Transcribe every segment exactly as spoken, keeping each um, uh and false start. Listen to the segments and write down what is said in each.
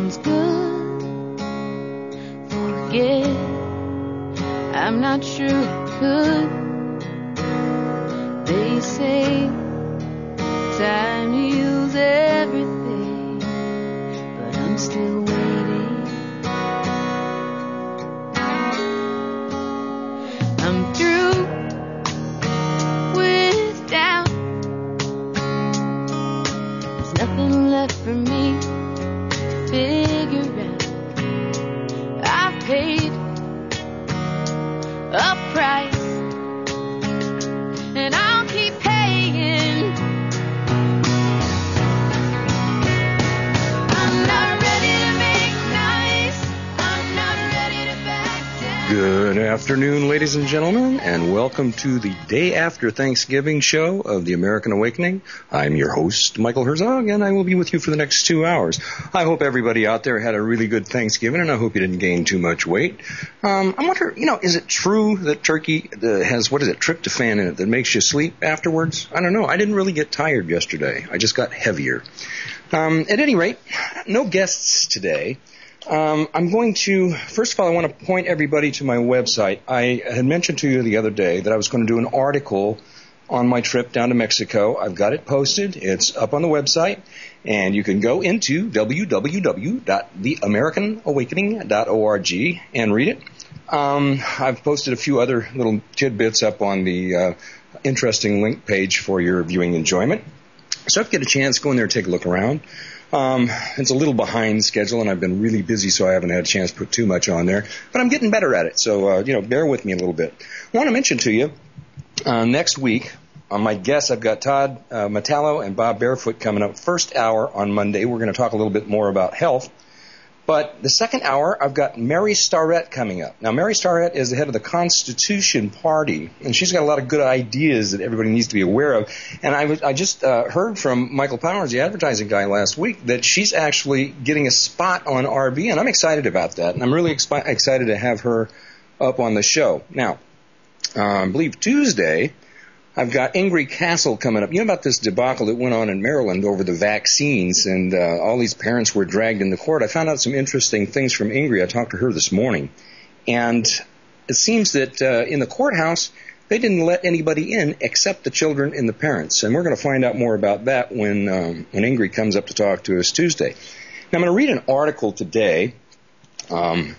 sounds good. Forget, I'm not sure I could. They say time heals everything, but I'm still waiting. I'm through with doubt. There's nothing left for me to figure out. I've paid a price, and I'll keep paying. I'm not ready to make nice. I'm not ready to back down. Good afternoon, ladies and gentlemen, and welcome to the day after Thanksgiving show of the American Awakening. I'm your host, Michael Herzog, and I will be with you for the next two hours. I hope everybody out there had a really good Thanksgiving, and I hope you didn't gain too much weight. Um, I wonder, you know, is it true that turkey uh, has, what is it, tryptophan in it that makes you sleep afterwards? I don't know. I didn't really get tired yesterday. I just got heavier. Um, at any rate, no guests today. Um, I'm going to, first of all, I want to point everybody to my website. I had mentioned to you the other day that I was going to do an article on my trip down to Mexico. I've got it posted. It's up on the website, and you can go into w w w dot the american awakening dot org and read it. Um, I've posted a few other little tidbits up on the uh, interesting link page for your viewing enjoyment. So if you get a chance, go in there and take a look around. Um, it's a little behind schedule, and I've been really busy, so I haven't had a chance to put too much on there. But I'm getting better at it, so, uh, you know, bear with me a little bit. I want to mention to you, uh, next week, on my guests, I've got Todd uh, Metallo and Bob Barefoot coming up. First hour on Monday, we're going to talk a little bit more about health. But the second hour, I've got Mary Starrett coming up. Now, Mary Starrett is the head of the Constitution Party, and she's got a lot of good ideas that everybody needs to be aware of. And I, was, I just uh, heard from Michael Powers, the advertising guy, last week, that she's actually getting a spot on R B, and I'm excited about that. And I'm really expi- excited to have her up on the show. Now, uh, I believe Tuesday, I've got Ingrid Castle coming up. You know about this debacle that went on in Maryland over the vaccines, and uh, all these parents were dragged into court. I found out some interesting things from Ingrid. I talked to her this morning. And it seems that uh, in the courthouse, they didn't let anybody in except the children and the parents. And we're going to find out more about that when, um, when Ingrid comes up to talk to us Tuesday. Now, I'm going to read an article today um,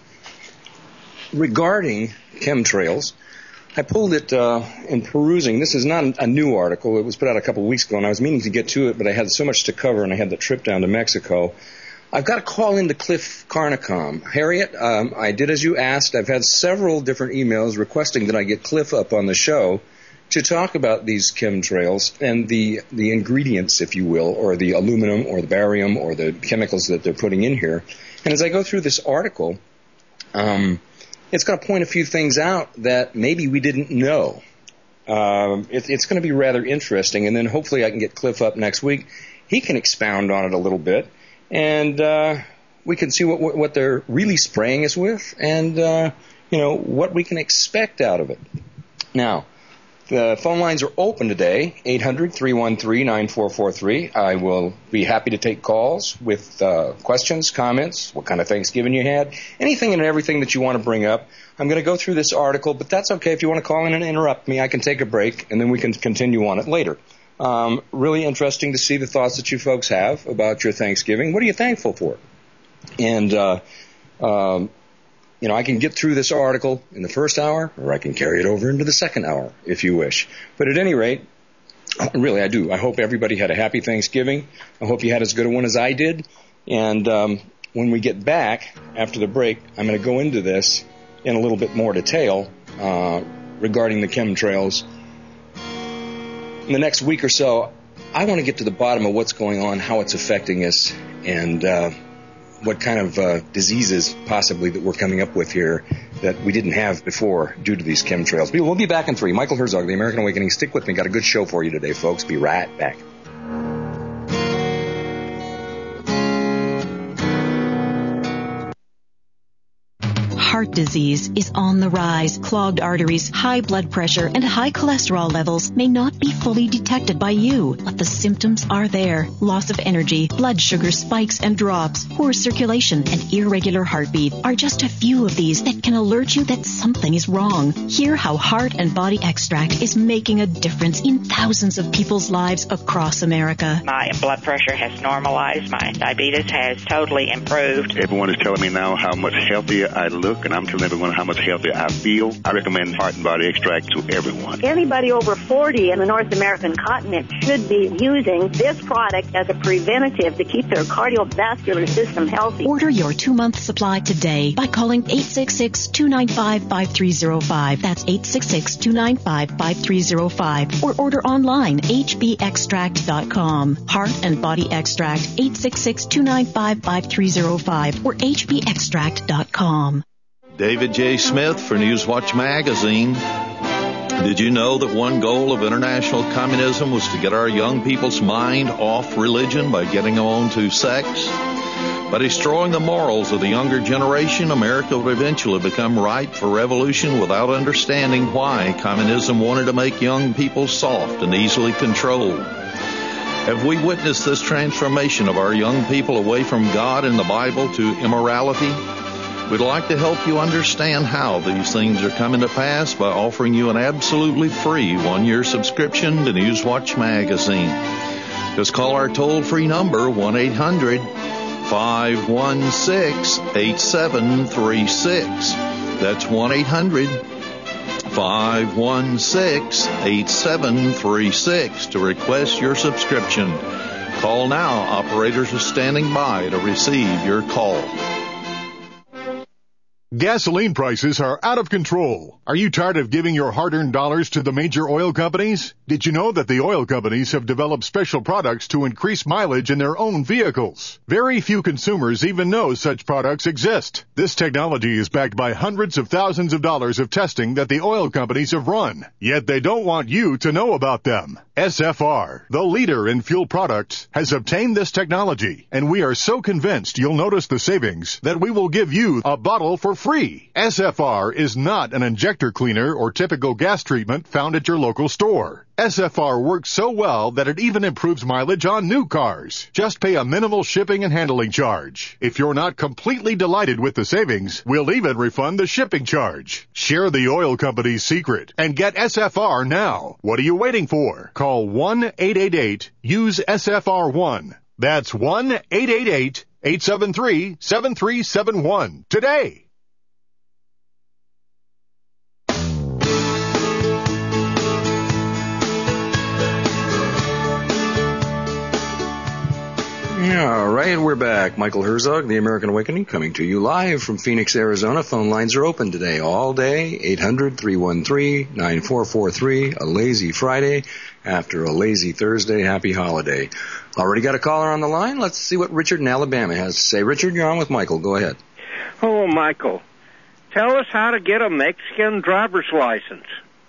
regarding chemtrails. I pulled it uh, in perusing. This is not a new article. It was put out a couple of weeks ago, and I was meaning to get to it, but I had so much to cover, and I had the trip down to Mexico. I've got to call into Cliff Carnicom. Harriet, um, I did as you asked. I've had several different emails requesting that I get Cliff up on the show to talk about these chemtrails and the, the ingredients, if you will, or the aluminum or the barium or the chemicals that they're putting in here. And as I go through this article, um, it's going to point a few things out that maybe we didn't know. Um, it, it's going to be rather interesting, and then hopefully I can get Cliff up next week. He can expound on it a little bit, and uh, we can see what, what, what they're really spraying us with, and uh, you know what we can expect out of it. Now, the phone lines are open today, eight hundred, three one three, nine four four three. I will be happy to take calls with uh, questions, comments, what kind of Thanksgiving you had, anything and everything that you want to bring up. I'm going to go through this article, but that's okay. If you want to call in and interrupt me, I can take a break, and then we can continue on it later. Um, really interesting to see the thoughts that you folks have about your Thanksgiving. What are you thankful for? And, uh, um, You know, I can get through this article in the first hour, or I can carry it over into the second hour, if you wish. But at any rate, really, I do. I hope everybody had a happy Thanksgiving. I hope you had as good a one as I did. And um, when we get back after the break, I'm going to go into this in a little bit more detail uh, regarding the chemtrails. In the next week or so, I want to get to the bottom of what's going on, how it's affecting us, and uh, what kind of uh, diseases possibly that we're coming up with here that we didn't have before due to these chemtrails. We'll be back in three. Michael Herzog, The American Awakening. Stick with me. Got a good show for you today, folks. Be right back. Heart disease is on the rise. Clogged arteries, high blood pressure, and high cholesterol levels may not be fully detected by you, but the symptoms are there. Loss of energy, blood sugar spikes and drops, poor circulation, and irregular heartbeat are just a few of these that can alert you that something is wrong. Hear how Heart and Body Extract is making a difference in thousands of people's lives across America. My blood pressure has normalized. My diabetes has totally improved. Everyone is telling me now how much healthier I look, and I'm telling everyone how much healthier I feel. I recommend Heart and Body Extract to everyone. Anybody over forty in the North American continent should be using this product as a preventative to keep their cardiovascular system healthy. Order your two-month supply today by calling eight six six, two nine five, five three zero five. That's eight six six, two nine five, five three zero five. Or order online, h b extract dot com. Heart and Body Extract, eight six six, two nine five, five three zero five or h b extract dot com. David J. Smith for Newswatch Magazine. Did you know that one goal of international communism was to get our young people's mind off religion by getting them on to sex? By destroying the morals of the younger generation, America would eventually become ripe for revolution without understanding why communism wanted to make young people soft and easily controlled. Have we witnessed this transformation of our young people away from God and the Bible to immorality? We'd like to help you understand how these things are coming to pass by offering you an absolutely free one-year subscription to Newswatch Magazine. Just call our toll-free number, one eight hundred, five one six, eight seven three six. That's one eight hundred, five one six, eight seven three six to request your subscription. Call now. Operators are standing by to receive your call. Gasoline prices are out of control. Are you tired of giving your hard-earned dollars to the major oil companies? Did you know that the oil companies have developed special products to increase mileage in their own vehicles? Very few consumers even know such products exist. This technology is backed by hundreds of thousands of dollars of testing that the oil companies have run. Yet they don't want you to know about them. S F R, the leader in fuel products, has obtained this technology, and we are so convinced you'll notice the savings that we will give you a bottle for free. S F R is not an injector cleaner or typical gas treatment found at your local store. S F R works so well that it even improves mileage on new cars. Just pay a minimal shipping and handling charge. If you're not completely delighted with the savings, we'll even refund the shipping charge. Share the oil company's secret and get S F R now. What are you waiting for? Call one eight eight eight, use S F R one. That's one eight eight eight, eight seven three, seven three seven one today. All right, we're back. Michael Herzog, The American Awakening, coming to you live from Phoenix, Arizona. Phone lines are open today all day, eight hundred, three one three, nine four four three, a lazy Friday after a lazy Thursday. Happy holiday. Already got a caller on the line. Let's see what Richard in Alabama has to say. Richard, you're on with Michael. Go ahead. Oh, Michael, tell us how to get a Mexican driver's license.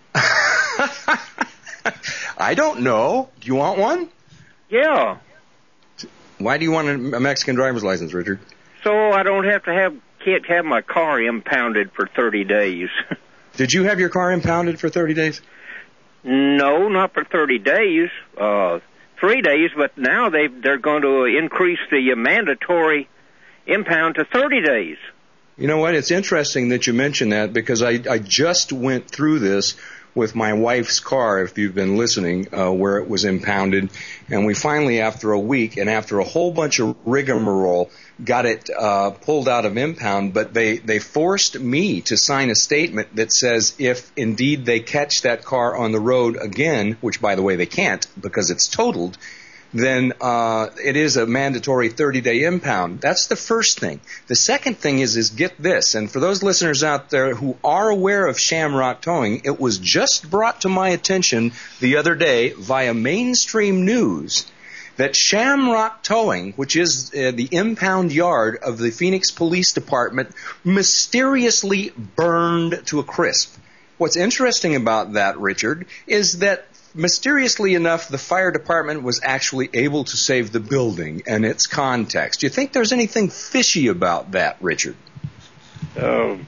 I don't know. Do you want one? Yeah. Why do you want a Mexican driver's license, Richard? So I don't have to have, can't have my car impounded for thirty days. Did you have your car impounded for thirty days? No, not for thirty days. Uh, three days, but now they they're going to increase the mandatory impound to thirty days. You know what? It's interesting that you mention that because I, I just went through this with my wife's car, if you've been listening, uh, where it was impounded. And we finally, after a week and after a whole bunch of rigmarole, got it uh, pulled out of impound. But they, they forced me to sign a statement that says if indeed they catch that car on the road again, which, by the way, they can't because it's totaled, then uh, it is a mandatory thirty-day impound. That's the first thing. The second thing is, is get this, and for those listeners out there who are aware of Shamrock Towing, it was just brought to my attention the other day via mainstream news that Shamrock Towing, which is uh, the impound yard of the Phoenix Police Department, mysteriously burned to a crisp. What's interesting about that, Richard, is that mysteriously enough, the fire department was actually able to save the building and its context. Do you think there's anything fishy about that, Richard? Uh,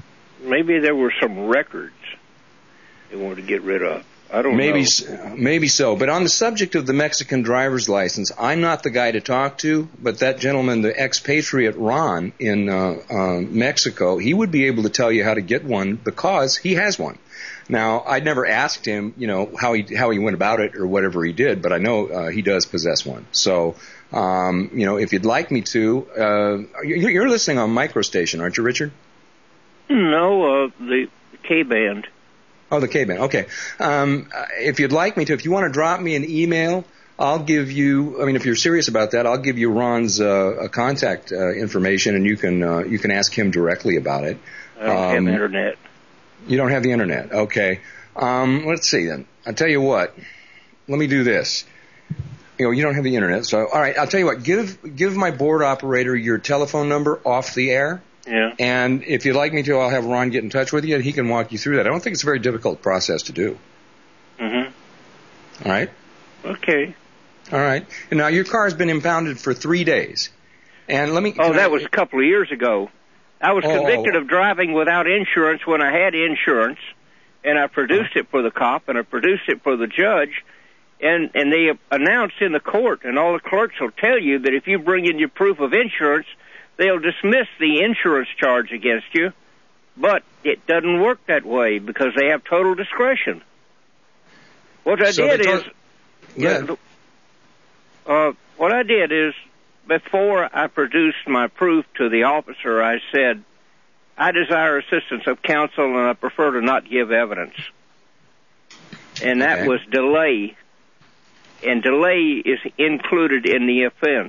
maybe there were some records they wanted to get rid of. I don't maybe, know. s- maybe so. But on the subject of the Mexican driver's license, I'm not the guy to talk to, but that gentleman, the expatriate Ron in uh, uh, Mexico, he would be able to tell you how to get one because he has one. Now, I'd never asked him, you know, how he how he went about it or whatever he did, but I know uh, he does possess one. So, um, you know, if you'd like me to, uh, you're, you're listening on microstation, aren't you, Richard? No, uh, the K-band. Oh, the K-band. Okay. Um, if you'd like me to, if you want to drop me an email, I'll give you. I mean, if you're serious about that, I'll give you Ron's uh, contact uh, information, and you can uh, you can ask him directly about it. I don't um, have internet. You don't have the internet. Okay. Um, let's see then. I'll tell you what. Let me do this. You know, you don't have the internet, so all right. I'll tell you what. Give give my board operator your telephone number off the air. Yeah. And if you'd like me to, I'll have Ron get in touch with you, and he can walk you through that. I don't think it's a very difficult process to do. Mm-hmm. All right? Okay. All right. And now your car has been impounded for three days. And let me... Oh, that I, was a couple of years ago. I was oh, convicted of driving without insurance when I had insurance, and I produced it for the cop, and I produced it for the judge, and, and they announced in the court, and all the clerks will tell you that if you bring in your proof of insurance, they'll dismiss the insurance charge against you, but it doesn't work that way because they have total discretion. What I so did told, is, yeah. uh, what I did is, before I produced my proof to the officer, I said, I desire assistance of counsel and I prefer to not give evidence. And that okay. was delay. And delay is included in the offense.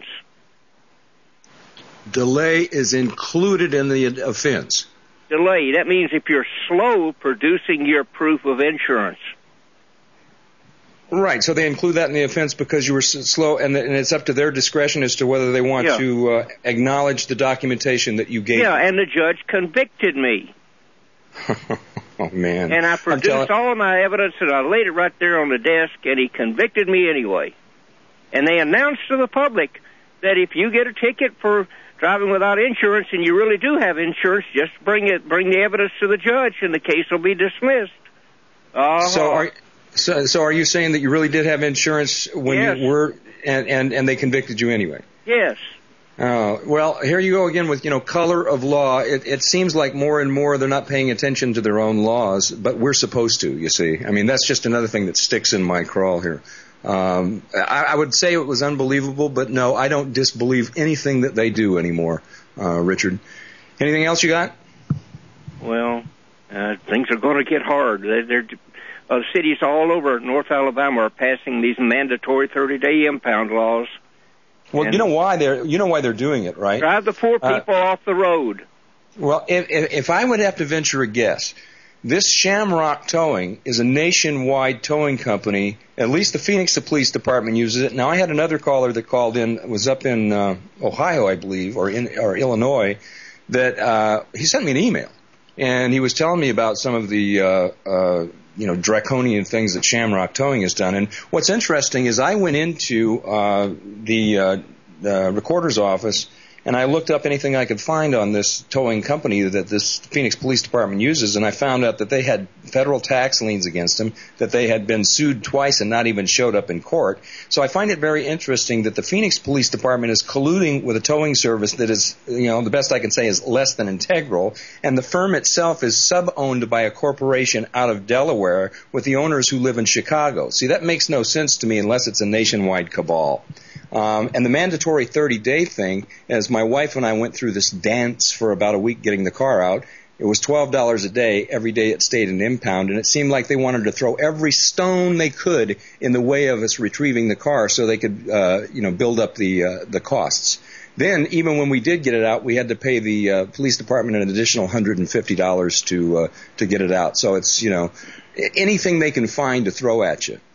Delay is included in the offense. Delay. That means if you're slow producing your proof of insurance. Right. So they include that in the offense because you were s- slow, and, the, and it's up to their discretion as to whether they want yeah. to uh, acknowledge the documentation that you gave. Yeah, and the judge convicted me. Oh, man. And I produced all of my evidence, and I laid it right there on the desk, and he convicted me anyway. And they announced to the public that if you get a ticket for driving without insurance and you really do have insurance, just bring it, bring the evidence to the judge, and the case will be dismissed. Uh-huh. So are so, so are you saying that you really did have insurance when yes. you were, and, and, and they convicted you anyway? Yes. Uh, well, here you go again with, you know, color of law. It, it seems like more and more they're not paying attention to their own laws, but we're supposed to, you see. I mean, that's just another thing that sticks in my craw here. Um, I, I would say it was unbelievable, but no, I don't disbelieve anything that they do anymore, uh, Richard. Anything else you got? Well, uh, things are going to get hard. They're, they're, uh, cities all over North Alabama are passing these mandatory thirty-day impound laws. Well, you know why they're you know why they're doing it, right? Drive the poor people uh, off the road. Well, if, if I would have to venture a guess, this Shamrock Towing is a nationwide towing company. At least the Phoenix Police Department uses it. Now, I had another caller that called in, was up in uh, Ohio, I believe, or in or Illinois, that uh, he sent me an email, and he was telling me about some of the uh, uh, you know draconian things that Shamrock Towing has done. And what's interesting is I went into uh, the, uh, the recorder's office, and I looked up anything I could find on this towing company that this Phoenix Police Department uses, and I found out that they had federal tax liens against them, that they had been sued twice and not even showed up in court. So I find it very interesting that the Phoenix Police Department is colluding with a towing service that is, you know, the best I can say is less than integral, and the firm itself is sub-owned by a corporation out of Delaware with the owners who live in Chicago. See, that makes no sense to me unless it's a nationwide cabal. Um, and the mandatory thirty-day thing, as my wife and I went through this dance for about a week getting the car out, it was twelve dollars a day. Every day it stayed in impound, and it seemed like they wanted to throw every stone they could in the way of us retrieving the car so they could, uh, you know, build up the uh, the costs. Then, even when we did get it out, we had to pay the uh, police department an additional one hundred fifty dollars to uh, to get it out. So it's, you know, anything they can find to throw at you.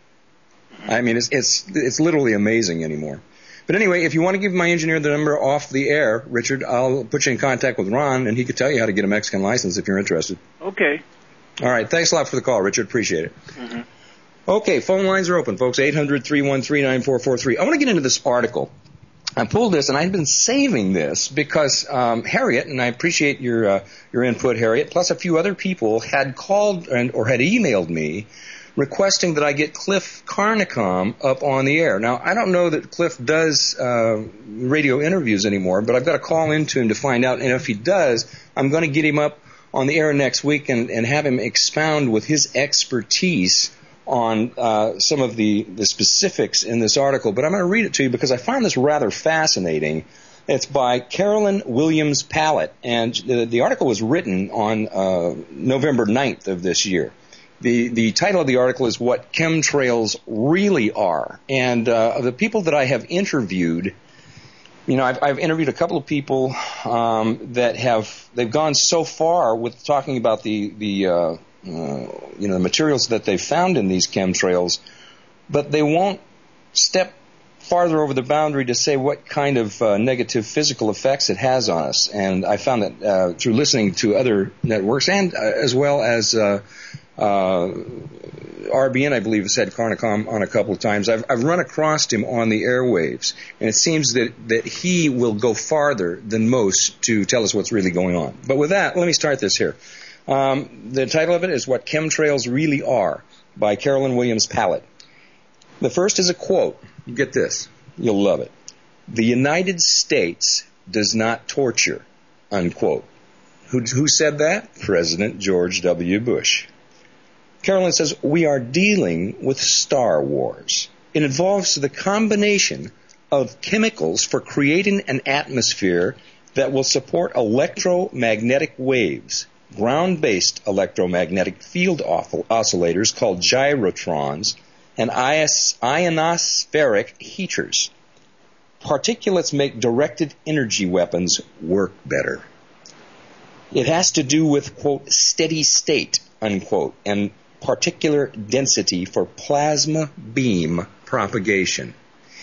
I mean, it's it's it's literally amazing anymore. But anyway, if you want to give my engineer the number off the air, Richard, I'll put you in contact with Ron, and he could tell you how to get a Mexican license if you're interested. Okay. All right. Thanks a lot for the call, Richard. Appreciate it. Mm-hmm. Okay, phone lines are open, folks. eight hundred, three one three, nine four four three. I want to get into this article I pulled this, and I've been saving this because um, Harriet, and I appreciate your uh, your input, Harriet, plus a few other people had called and, or had emailed me requesting that I get Cliff Carnicom up on the air. Now, I don't know that Cliff does uh, radio interviews anymore, but I've got to call into him to find out, and if he does, I'm going to get him up on the air next week and, and have him expound with his expertise on uh, some of the, the specifics in this article. But I'm going to read it to you because I found this rather fascinating. It's by Carolyn Williams Pallett, and the, the article was written on uh, November ninth of this year. The the title of the article is What Chemtrails Really Are. And uh, the people that I have interviewed, you know, I've, I've interviewed a couple of people um, that have, they've gone so far with talking about the, the uh, uh, you know, the materials that they've found in these chemtrails, but they won't step farther over the boundary to say what kind of uh, negative physical effects it has on us. And I found that uh, through listening to other networks and uh, as well as uh, uh, R B N, I believe, has had Carnicom on a couple of times. I've, I've run across him on the airwaves, and it seems that, that he will go farther than most to tell us what's really going on. But with that, let me start this here. Um, the title of it is What Chemtrails Really Are by Carolyn Williams Pallett. The first is a quote. You get this. You'll love it. The United States does not torture, unquote. Who, who said that? President George W. Bush. Carolyn says, we are dealing with Star Wars. It involves the combination of chemicals for creating an atmosphere that will support electromagnetic waves, ground-based electromagnetic field oscillators called gyrotrons, and ionospheric heaters. Particulates make directed energy weapons work better. It has to do with, quote, steady state, unquote, and particular density for plasma beam propagation.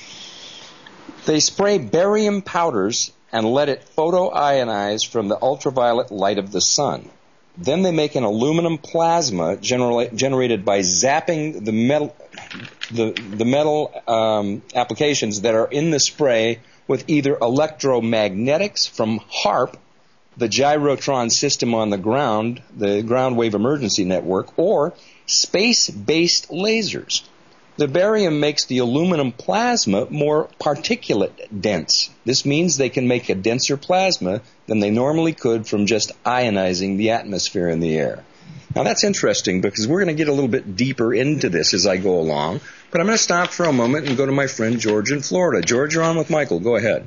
They spray barium powders and let it photoionize from the ultraviolet light of the sun. Then they make an aluminum plasma genera- generated by zapping the metal, the, the metal um, applications that are in the spray with either electromagnetics from HAARP, the gyrotron system on the ground, the ground wave emergency network, or space-based lasers. The barium makes the aluminum plasma more particulate dense. This means they can make a denser plasma than they normally could from just ionizing the atmosphere in the air. Now that's interesting because we're going to get a little bit deeper into this as I go along, but I'm going to stop for a moment and go to my friend George in Florida. George, you're on with Michael. Go ahead.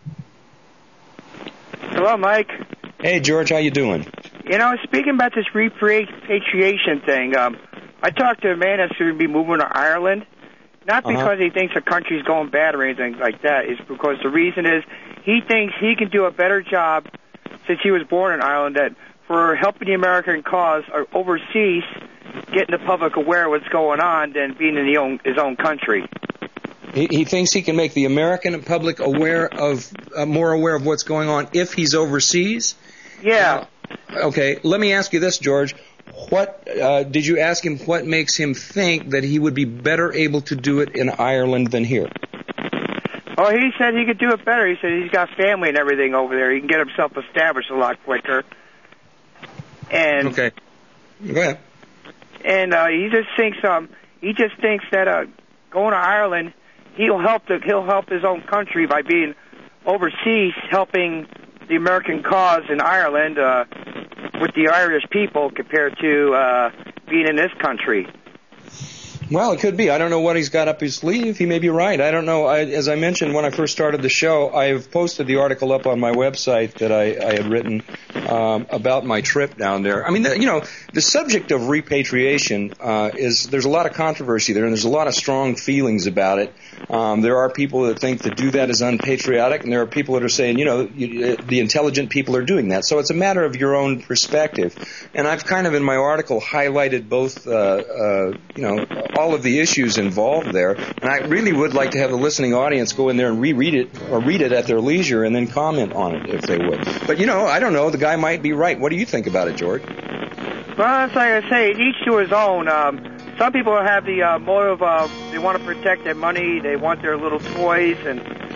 Hello, Mike. Hey, George, how you doing? You know, speaking about this repatriation thing, um, I talked to a man that's going to be moving to Ireland, not because uh-huh. he thinks the country's going bad or anything like that. It's because the reason is he thinks he can do a better job since he was born in Ireland that for helping the American cause or overseas, getting the public aware of what's going on than being in the own, his own country. He, he thinks he can make the American public aware of uh, more aware of what's going on if he's overseas? Yeah. Uh, okay, let me ask you this, George. What uh, did you ask him what makes him think that he would be better able to do it in Ireland than here? Oh, he said he could do it better. He said he's got family and everything over there. He can get himself established a lot quicker. And okay, go ahead. And uh, he just thinks um he just thinks that uh, going to Ireland, he'll help the he'll help his own country by being overseas, helping the American cause in Ireland uh, with the Irish people compared to uh, being in this country. Well, it could be. I don't know what he's got up his sleeve. He may be right. I don't know. I, as I mentioned when I first started the show, I've posted the article up on my website that I, I had written um, about my trip down there. I mean, the, you know, the subject of repatriation uh, is there's a lot of controversy there, and there's a lot of strong feelings about it. Um, there are people that think to do that is unpatriotic, and there are people that are saying, you know, you, the intelligent people are doing that. So it's a matter of your own perspective. And I've kind of in my article highlighted both, uh, uh, you know, all of the issues involved there, and I really would like to have the listening audience go in there and reread it or read it at their leisure and then comment on it if they would. But, you know, I don't know. The guy might be right. What do you think about it, George? Well, it's like I say, each to his own. Um, some people have the uh, motive of they want to protect their money, they want their little toys, and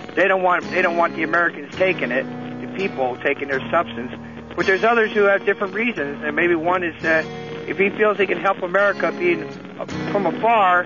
they don't want they don't want the Americans taking it, the people taking their substance. But there's others who have different reasons, and maybe one is that if he feels he can help America being from afar,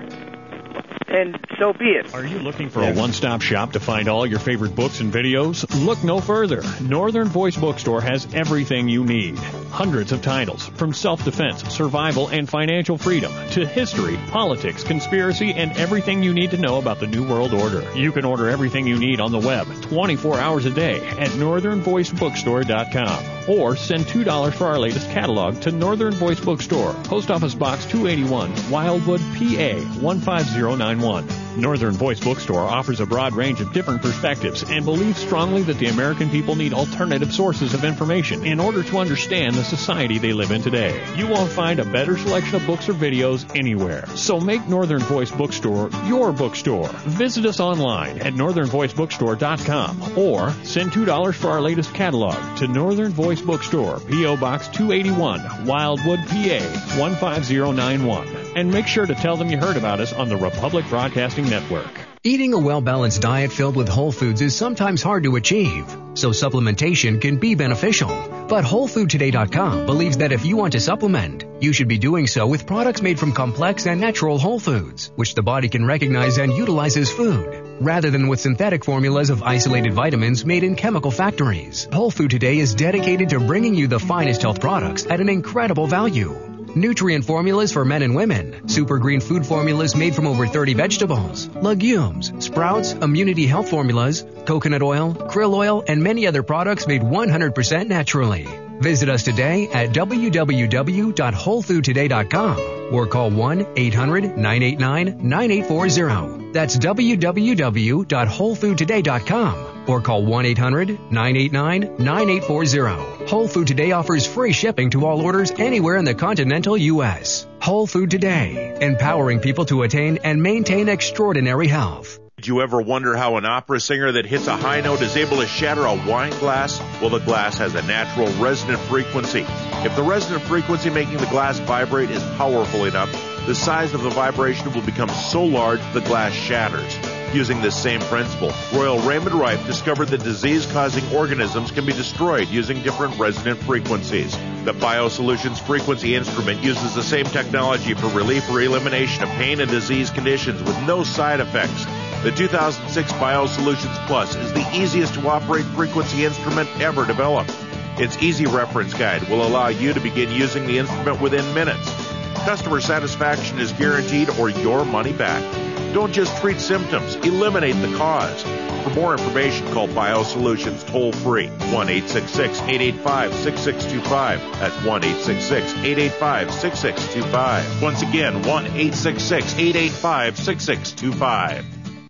and so be it. Are you looking for a one-stop shop to find all your favorite books and videos? Look no further. Northern Voice Bookstore has everything you need. Hundreds of titles, from self-defense, survival, and financial freedom, to history, politics, conspiracy, and everything you need to know about the New World Order. You can order everything you need on the web twenty-four hours a day at northern voice bookstore dot com. Or send two dollars for our latest catalog to Northern Voice Bookstore, Post Office Box two eighty-one, Wildwood, P A one five zero nine one. Northern Voice Bookstore offers a broad range of different perspectives and believes strongly that the American people need alternative sources of information in order to understand the society they live in today. You won't find a better selection of books or videos anywhere. So make Northern Voice Bookstore your bookstore. Visit us online at northern voice bookstore dot com or send two dollars for our latest catalog to Northern Voice Bookstore, P O Box two eighty-one, Wildwood, P A one five zero nine one. And make sure to tell them you heard about us on the Republic Broadcasting Network. Eating a well-balanced diet filled with whole foods is sometimes hard to achieve, so supplementation can be beneficial. But whole food today dot com believes that if you want to supplement, you should be doing so with products made from complex and natural whole foods, which the body can recognize and utilize as food, rather than with synthetic formulas of isolated vitamins made in chemical factories. Whole Food Today is dedicated to bringing you the finest health products at an incredible value. Nutrient formulas for men and women, super green food formulas made from over thirty vegetables, legumes, sprouts, immunity health formulas, coconut oil, krill oil, and many other products made one hundred percent naturally. Visit us today at w w w dot whole food today dot com or call one eight hundred nine eight nine nine eight four zero. That's w w w dot whole food today dot com or call one eight hundred nine eight nine nine eight four zero. Whole Food Today offers free shipping to all orders anywhere in the continental U S. Whole Food Today, empowering people to attain and maintain extraordinary health. Did you ever wonder how an opera singer that hits a high note is able to shatter a wine glass? Well, the glass has a natural resonant frequency. If the resonant frequency making the glass vibrate is powerful enough, the size of the vibration will become so large the glass shatters. Using this same principle, Royal Raymond Rife discovered that disease-causing organisms can be destroyed using different resonant frequencies. The BioSolutions Frequency Instrument uses the same technology for relief or elimination of pain and disease conditions with no side effects. The two thousand six BioSolutions Plus is the easiest to operate frequency instrument ever developed. Its easy reference guide will allow you to begin using the instrument within minutes. Customer satisfaction is guaranteed or your money back. Don't just treat symptoms, eliminate the cause. For more information, call BioSolutions toll-free, one eight six six eight eight five six six two five. That's one eight six six eight eight five six six two five. Once again, one eight six six eight eight five six six two five.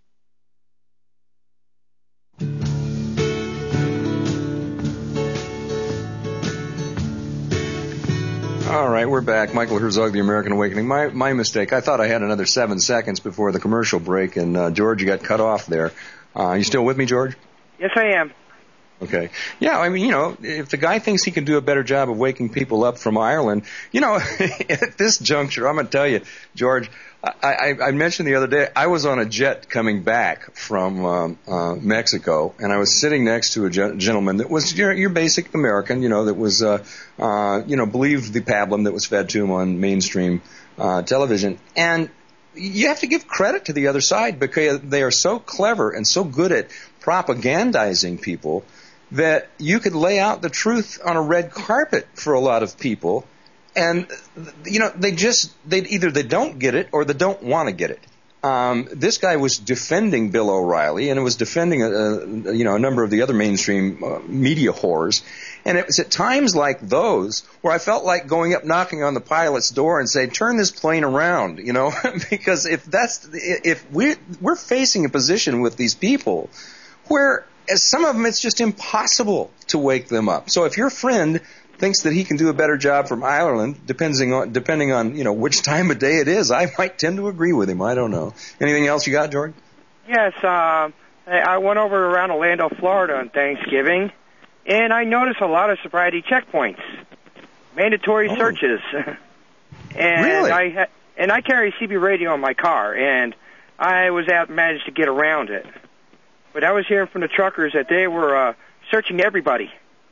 All right, we're back. Michael Herzog, The American Awakening. My my mistake. I thought I had another seven seconds before the commercial break, and uh, George, you got cut off there. Uh, you still with me, George? Yes, I am. Okay. Yeah, I mean, you know, if the guy thinks he can do a better job of waking people up from Ireland, you know, at this juncture, I'm going to tell you, George, I, I, I mentioned the other day, I was on a jet coming back from um, uh, Mexico, and I was sitting next to a gen- gentleman that was your, your basic American, you know, that was, uh, uh, you know, believed the pablum that was fed to him on mainstream uh, television. And you have to give credit to the other side because they are so clever and so good at propagandizing people that you could lay out the truth on a red carpet for a lot of people, and you know they just they either they don't get it or they don't want to get it. Um, this guy was defending Bill O'Reilly, and it was defending a, a, you know a number of the other mainstream uh, media whores, and it was at times like those where I felt like going up, knocking on the pilot's door, and saying, "Turn this plane around," you know, because if that's if we we're facing a position with these people where as some of them, it's just impossible to wake them up. So if your friend thinks that he can do a better job from Ireland, depending on depending on you know which time of day it is, I might tend to agree with him. I don't know. Anything else you got, George? Yes, uh, I went over around Orlando, Florida on Thanksgiving, and I noticed a lot of sobriety checkpoints, mandatory oh. searches, and really? I ha- and I carry C B radio in my car, and I was out managed to get around it. but I was hearing from the truckers that they were uh, searching everybody.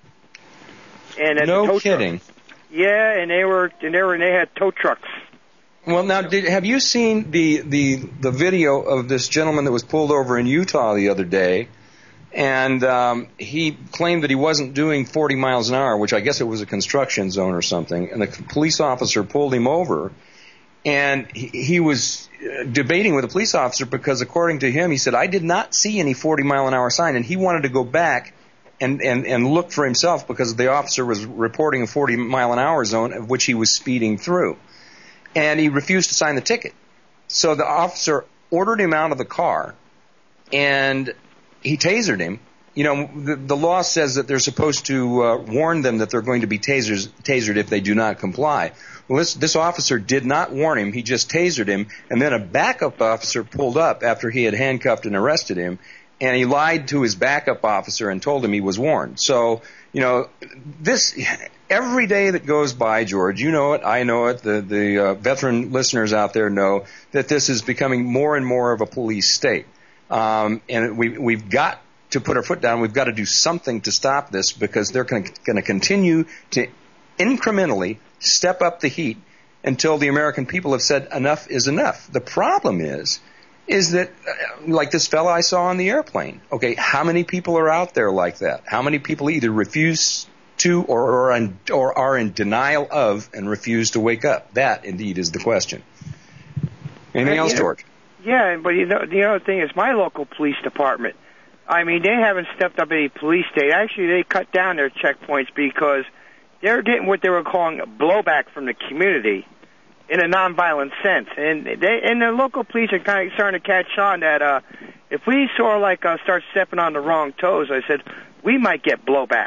And at no the tow kidding. Truck. Yeah, and they were and they were and they had tow trucks. Well, now, did, have you seen the, the the video of this gentleman that was pulled over in Utah the other day? And um, he claimed that he wasn't doing forty miles an hour, which I guess it was a construction zone or something. And the police officer pulled him over, and he, he was debating with the police officer because, according to him, he said, I did not see any forty mile an hour sign, and he wanted to go back and, and, and look for himself because the officer was reporting a forty mile an hour zone of which he was speeding through. And he refused to sign the ticket. So the officer ordered him out of the car, and he tasered him. You know, the, the law says that they're supposed to uh, warn them that they're going to be tasers, tasered if they do not comply. Well, this, this officer did not warn him. He just tasered him, and then a backup officer pulled up after he had handcuffed and arrested him, and he lied to his backup officer and told him he was warned. So, you know, this every day that goes by, George, you know it, I know it, the, the uh, veteran listeners out there know that this is becoming more and more of a police state. Um, and we, we've got to put our foot down. We've got to do something to stop this because they're going to continue to incrementally step up the heat until the American people have said enough is enough. The problem is, is that, uh, like this fella I saw on the airplane, okay, how many people are out there like that? How many people either refuse to or, or, un, or are in denial of and refuse to wake up? That, indeed, is the question. Anything else, George? Yeah, but you know, the other thing is my local police department. I mean, they haven't stepped up any police state. Actually, they cut down their checkpoints because they're getting what they were calling blowback from the community in a nonviolent sense. And they and the local police are kind of starting to catch on that uh, if we sort of like uh, start stepping on the wrong toes, I said, we might get blowback.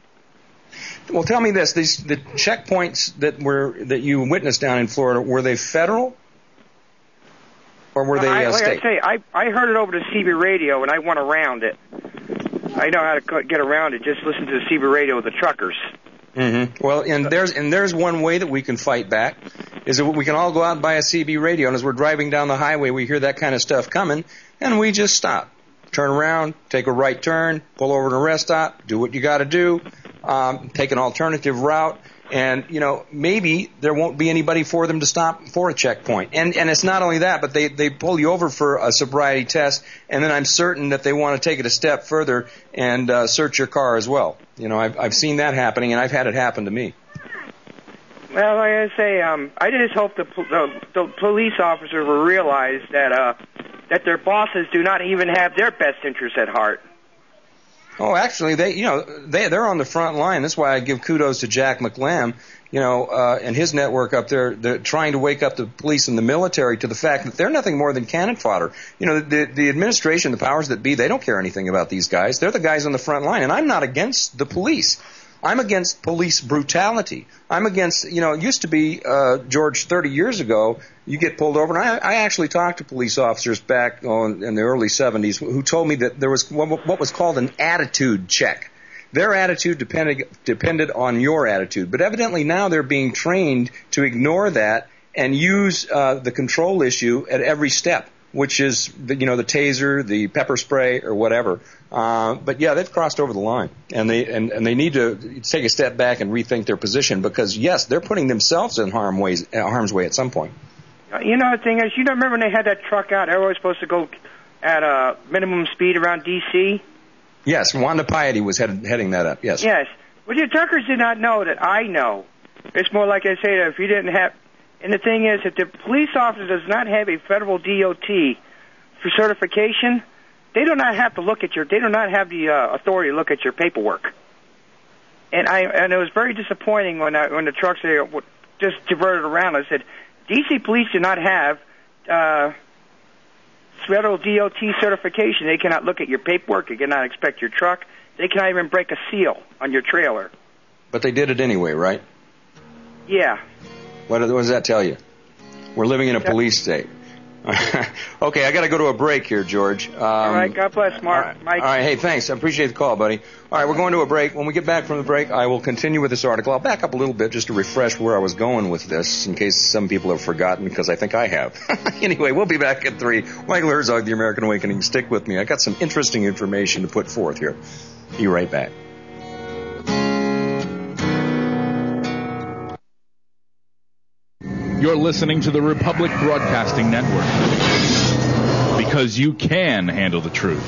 Well, tell me this: these the checkpoints that were that you witnessed down in Florida, were they federal? Or were they I, uh, like state? I say, I, I heard it over the C B radio, and I went around it. I know how to get around it. Just listen to the C B radio with the truckers. Mm-hmm. Well, and there's and there's one way that we can fight back, is that we can all go out and buy a C B radio, and as we're driving down the highway, we hear that kind of stuff coming, and we just stop, turn around, take a right turn, pull over to a rest stop, do what you got to do, um, take an alternative route. And, you know, maybe there won't be anybody for them to stop for a checkpoint. And and it's not only that, but they, they pull you over for a sobriety test, and then I'm certain that they want to take it a step further and uh, search your car as well. You know, I've, I've seen that happening, and I've had it happen to me. Well, like I say, um, I just hope the, the, the police officers will realize that uh, that their bosses do not even have their best interests at heart. Oh, actually, they, you know, they, they're on the front line. That's why I give kudos to Jack McLam, you know, uh, and his network up there. They're trying to wake up the police and the military to the fact that they're nothing more than cannon fodder. You know, the, the administration, the powers that be, they don't care anything about these guys. They're the guys on the front line. And I'm not against the police. I'm against police brutality. I'm against, you know, it used to be, uh, George, thirty years ago, you get pulled over. And I, I actually talked to police officers back on, in the early seventies who told me that there was what, what was called an attitude check. Their attitude depended, depended on your attitude. But evidently now they're being trained to ignore that and use uh, the control issue at every step, which is, the, you know, the taser, the pepper spray, or whatever. Uh, but yeah, they've crossed over the line, and they and, and they need to take a step back and rethink their position because yes, they're putting themselves in harm ways, uh, harm's way at some point. You know, the thing is, you don't remember when they had that truck out? Everyone was supposed to go at a minimum speed around D C. Yes, Wanda Piety was head, heading that up. Yes. Yes. Well, your truckers did not know that I know. It's more like I say that if you didn't have. And the thing is, if the police officer does not have a federal D O T for certification, they do not have to look at your, they do not have the uh, authority to look at your paperwork. And I, and it was very disappointing when I, when the trucks they just diverted around. I said, D C police do not have uh, federal D O T certification. They cannot look at your paperwork. They cannot inspect your truck. They cannot even break a seal on your trailer. But they did it anyway, right? Yeah. What, what does that tell you? We're living in a police state. Okay, I got to go to a break here, George. Um, all right, God bless, Mark. All right, Mike. all right, hey, thanks. I appreciate the call, buddy. All right, we're going to a break. When we get back from the break, I will continue with this article. I'll back up a little bit just to refresh where I was going with this, in case some people have forgotten, because I think I have. Anyway, we'll be back at three. Michael Herzog, The American Awakening. Stick with me. I got some interesting information to put forth here. Be right back. You're listening to the Republic Broadcasting Network, because you can handle the truth.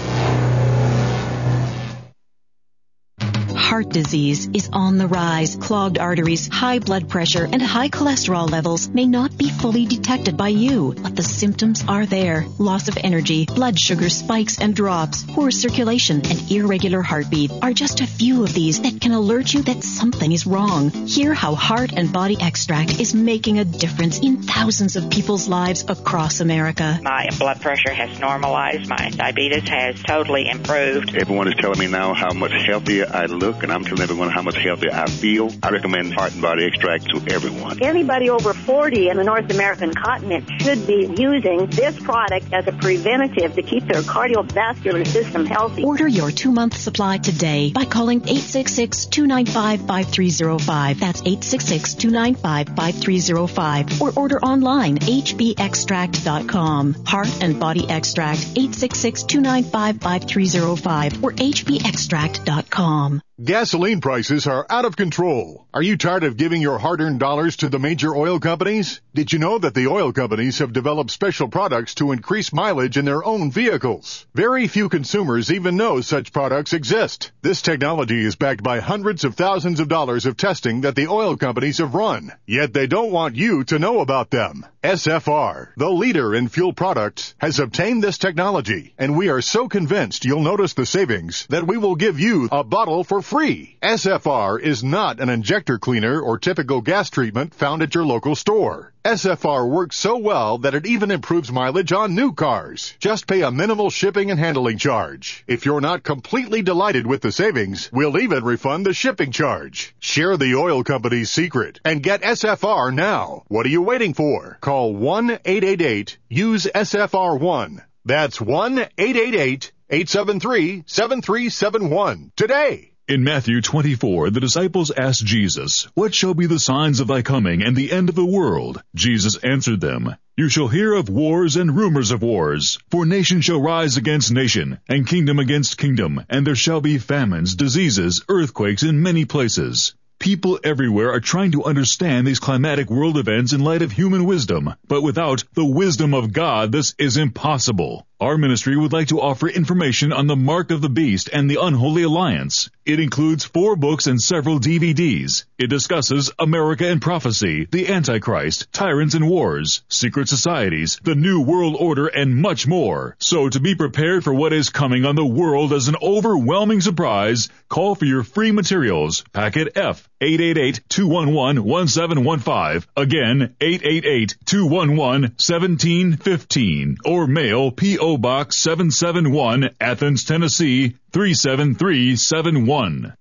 Heart disease is on the rise. Clogged arteries, high blood pressure, and high cholesterol levels may not be fully detected by you, but the symptoms are there. Loss of energy, blood sugar spikes and drops, poor circulation, and irregular heartbeat are just a few of these that can alert you that something is wrong. Hear how Heart and Body Extract is making a difference in thousands of people's lives across America. My blood pressure has normalized. My diabetes has totally improved. Everyone is telling me now how much healthier I look, and I'm telling everyone how much healthier I feel. I recommend Heart and Body Extract to everyone. Anybody over forty in the North American continent should be using this product as a preventative to keep their cardiovascular system healthy. Order your two-month supply today by calling eight six six, two nine five, five three zero five. That's eight six six, two nine five, five three zero five. Or order online, h b extract dot com. Heart and Body Extract, eight six six, two nine five, five three zero five or h b extract dot com. Gasoline prices are out of control. Are you tired of giving your hard-earned dollars to the major oil companies? Did you know that the oil companies have developed special products to increase mileage in their own vehicles? Very few consumers even know such products exist. This technology is backed by hundreds of thousands of dollars of testing that the oil companies have run. Yet they don't want you to know about them. S F R, the leader in fuel products, has obtained this technology, and we are so convinced you'll notice the savings that we will give you a bottle for free. S F R is not an injector cleaner or typical gas treatment found at your local store. S F R works so well that it even improves mileage on new cars. Just pay a minimal shipping and handling charge. If you're not completely delighted with the savings, we'll even refund the shipping charge. Share the oil company's secret and get S F R now. What are you waiting for? Call one eight eight eight, use S F R one. That's one eight eight eight, eight seven three, seven three seven one today. In Matthew twenty-four, the disciples asked Jesus, "What shall be the signs of thy coming and the end of the world?" Jesus answered them, "You shall hear of wars and rumors of wars. For nation shall rise against nation, and kingdom against kingdom, and there shall be famines, diseases, earthquakes in many places." People everywhere are trying to understand these climatic world events in light of human wisdom, but without the wisdom of God, this is impossible. Our ministry would like to offer information on the Mark of the Beast and the Unholy Alliance. It includes four books and several D V Ds. It discusses America and prophecy, the Antichrist, tyrants and wars, secret societies, the New World Order, and much more. So to be prepared for what is coming on the world as an overwhelming surprise, call for your free materials. Packet F, eight eight eight, two one one, one seven one five. Again, eight eight eight, two one one, one seven one five. Or mail P O Box seven seven one, Athens, Tennessee, three seven three seven one.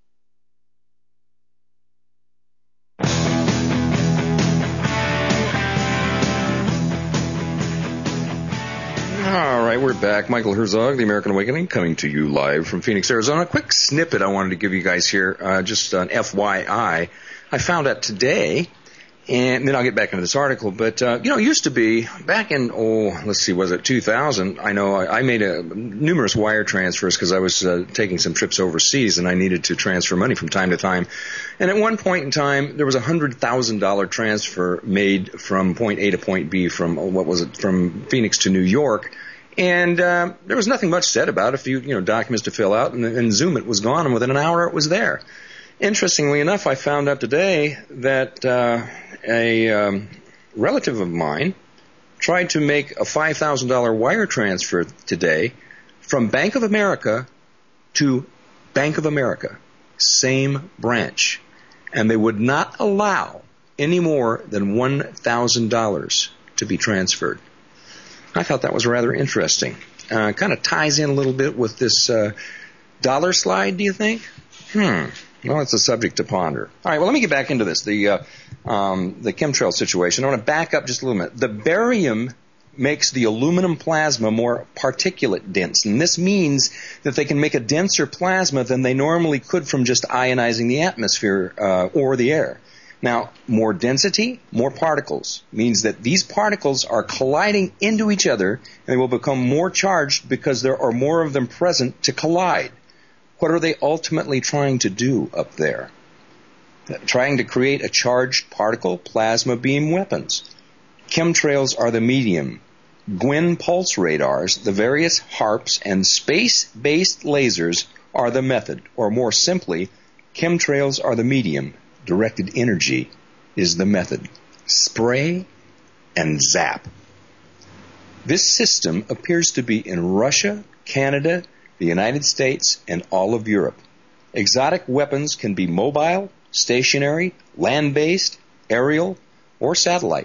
All right, we're back. Michael Herzog, The American Awakening, coming to you live from Phoenix, Arizona. A quick snippet I wanted to give you guys here, uh, just an F Y I. I found out today, and then I'll get back into this article, but, uh, you know, it used to be, back in, oh, let's see, was it two thousand? I know I, I made a, numerous wire transfers because I was uh, taking some trips overseas, and I needed to transfer money from time to time. And at one point in time, there was a one hundred thousand dollars transfer made from point A to point B, from, what was it, from Phoenix to New York. And uh, there was nothing much said about it. A few, you know, documents to fill out, and, and Zoom, it was gone, and within an hour it was there. Interestingly enough, I found out today that uh, a um, relative of mine tried to make a five thousand dollars wire transfer today from Bank of America to Bank of America, same branch, and they would not allow any more than one thousand dollars to be transferred. I thought that was rather interesting. Uh, kind of ties in a little bit with this uh, dollar slide, do you think? Hmm. Well, it's a subject to ponder. All right, well, let me get back into this, the uh, um, the chemtrail situation. I want to back up just a little bit. The barium makes the aluminum plasma more particulate dense, and this means that they can make a denser plasma than they normally could from just ionizing the atmosphere uh, or the air. Now, more density, more particles means that these particles are colliding into each other, and they will become more charged because there are more of them present to collide. What are they ultimately trying to do up there? Trying to create a charged particle plasma beam weapons. Chemtrails are the medium. Gwyn pulse radars, the various HARPs, and space-based lasers are the method. Or more simply, chemtrails are the medium. Directed energy is the method. Spray and zap. This system appears to be in Russia, Canada, the United States, and all of Europe. Exotic weapons can be mobile, stationary, land-based, aerial, or satellite.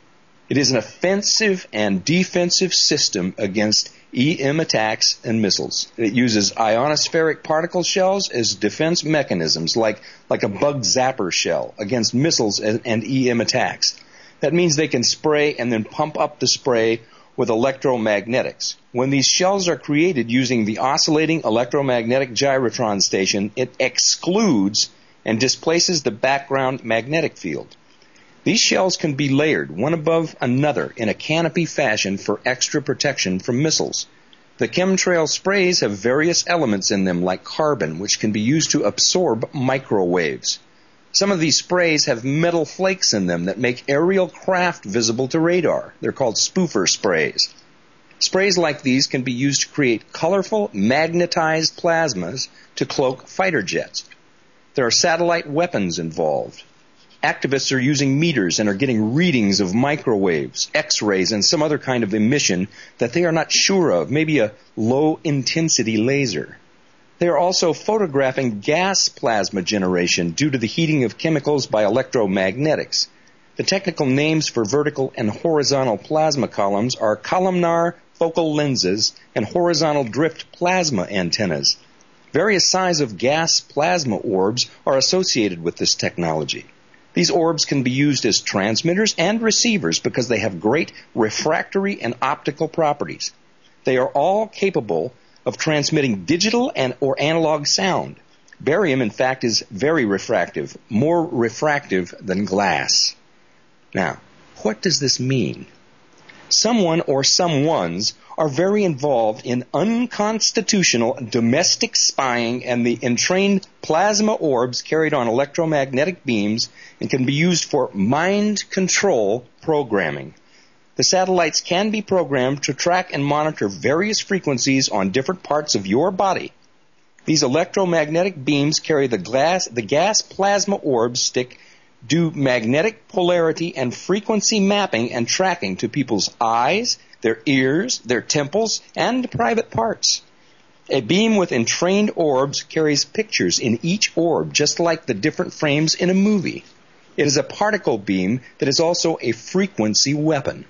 It is an offensive and defensive system against E M attacks and missiles. It uses ionospheric particle shells as defense mechanisms, like, like a bug zapper shell, against missiles and, and E M attacks. That means they can spray and then pump up the spray with electromagnetics. When these shells are created using the oscillating electromagnetic gyrotron station, it excludes and displaces the background magnetic field. These shells can be layered one above another in a canopy fashion for extra protection from missiles. The chemtrail sprays have various elements in them like carbon, which can be used to absorb microwaves. Some of these sprays have metal flakes in them that make aerial craft visible to radar. They're called spoofer sprays. Sprays like these can be used to create colorful, magnetized plasmas to cloak fighter jets. There are satellite weapons involved. Activists are using meters and are getting readings of microwaves, X-rays, and some other kind of emission that they are not sure of, maybe a low-intensity laser. They are also photographing gas plasma generation due to the heating of chemicals by electromagnetics. The technical names for vertical and horizontal plasma columns are columnar focal lenses and horizontal drift plasma antennas. Various sizes of gas plasma orbs are associated with this technology. These orbs can be used as transmitters and receivers because they have great refractory and optical properties. They are all capable of transmitting digital and or analog sound. Barium, in fact, is very refractive, more refractive than glass. Now, what does this mean? Someone or someones are very involved in unconstitutional domestic spying, and the entrained plasma orbs carried on electromagnetic beams and can be used for mind control programming. The satellites can be programmed to track and monitor various frequencies on different parts of your body. These electromagnetic beams carry the, glass, the gas plasma orbs stick do magnetic polarity and frequency mapping and tracking to people's eyes, their ears, their temples, and private parts. A beam with entrained orbs carries pictures in each orb, just like the different frames in a movie. It is a particle beam that is also a frequency weapon.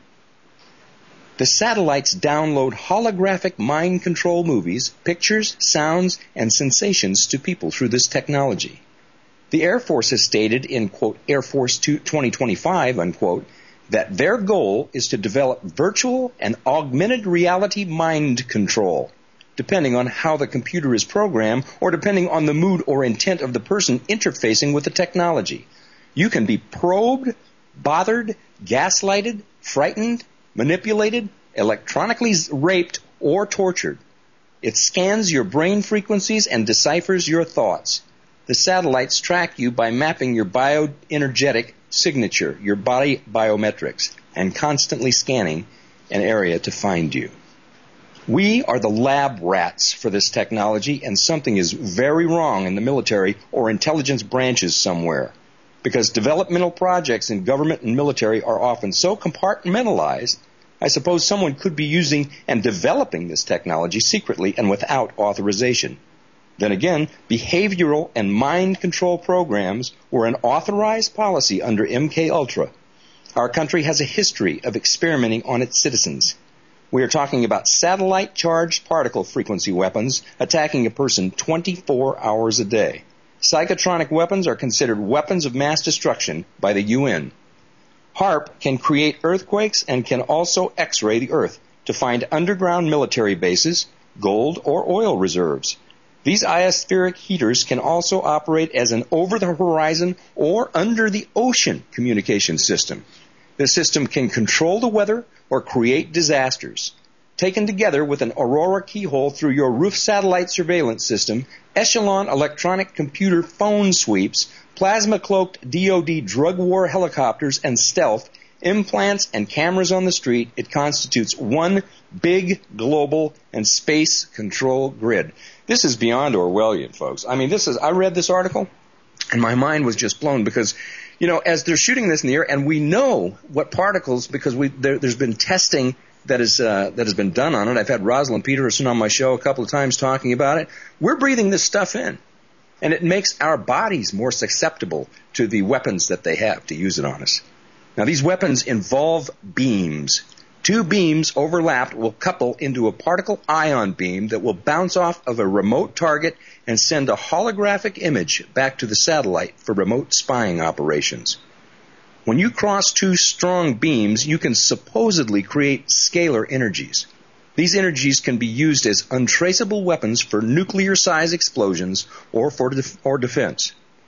The satellites download holographic mind control movies, pictures, sounds, and sensations to people through this technology. The Air Force has stated in, quote, Air Force twenty twenty-five, unquote, that their goal is to develop virtual and augmented reality mind control, depending on how the computer is programmed or depending on the mood or intent of the person interfacing with the technology. You can be probed, bothered, gaslighted, frightened, manipulated, electronically raped, or tortured. It scans your brain frequencies and deciphers your thoughts. The satellites track you by mapping your bioenergetic signature, your body biometrics, and constantly scanning an area to find you. We are the lab rats for this technology, and something is very wrong in the military or intelligence branches somewhere, because developmental projects in government and military are often so compartmentalized. I suppose someone could be using and developing this technology secretly and without authorization. Then again, behavioral and mind control programs were an authorized policy under M K Ultra. Our country has a history of experimenting on its citizens. We are talking about satellite-charged particle frequency weapons attacking a person twenty-four hours a day. Psychotronic weapons are considered weapons of mass destruction by the U N. HAARP can create earthquakes and can also X-ray the Earth to find underground military bases, gold, or oil reserves. These ionospheric heaters can also operate as an over-the-horizon or under-the-ocean communication system. The system can control the weather or create disasters. Taken together with an Aurora keyhole through your roof satellite surveillance system, Echelon electronic computer phone sweeps, plasma-cloaked D O D drug war helicopters and stealth, implants and cameras on the street, it constitutes one big global and space control grid. This is beyond Orwellian, folks. I mean, this is, I read this article and my mind was just blown because, you know, as they're shooting this in the air, and we know what particles, because we there, there's been testing that is uh, that has been done on it. I've had Rosalind Peterson on my show a couple of times talking about it. We're breathing this stuff in, and it makes our bodies more susceptible to the weapons that they have to use it on us. Now, these weapons involve beams. Two beams overlapped will couple into a particle ion beam that will bounce off of a remote target and send a holographic image back to the satellite for remote spying operations. When you cross two strong beams, you can supposedly create scalar energies. These energies can be used as untraceable weapons for nuclear-size explosions or for def- or defense.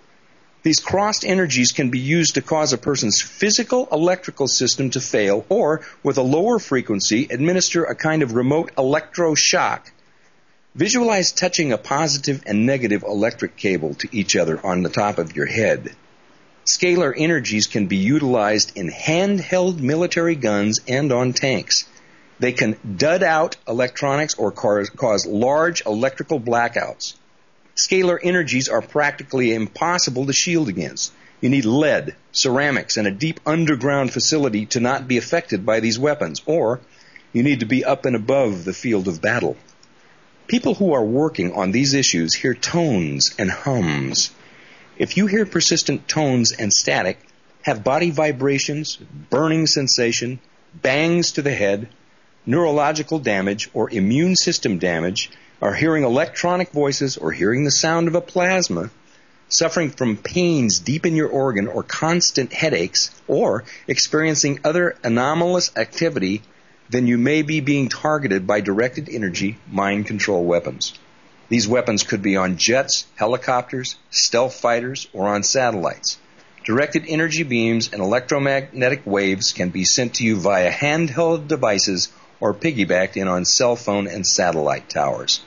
These crossed energies can be used to cause a person's physical electrical system to fail or, with a lower frequency, administer a kind of remote electroshock. Visualize touching a positive and negative electric cable to each other on the top of your head. Scalar energies can be utilized in handheld military guns and on tanks. They can dud out electronics or cause large electrical blackouts. Scalar energies are practically impossible to shield against. You need lead, ceramics, and a deep underground facility to not be affected by these weapons, or you need to be up and above the field of battle. People who are working on these issues hear tones and hums. If you hear persistent tones and static, have body vibrations, burning sensation, bangs to the head, neurological damage, or immune system damage, are hearing electronic voices or hearing the sound of a plasma, suffering from pains deep in your organ or constant headaches, or experiencing other anomalous activity, then you may be being targeted by directed energy mind control weapons. These weapons could be on jets, helicopters, stealth fighters, or on satellites. Directed energy beams and electromagnetic waves can be sent to you via handheld devices or piggybacked in on cell phone and satellite towers.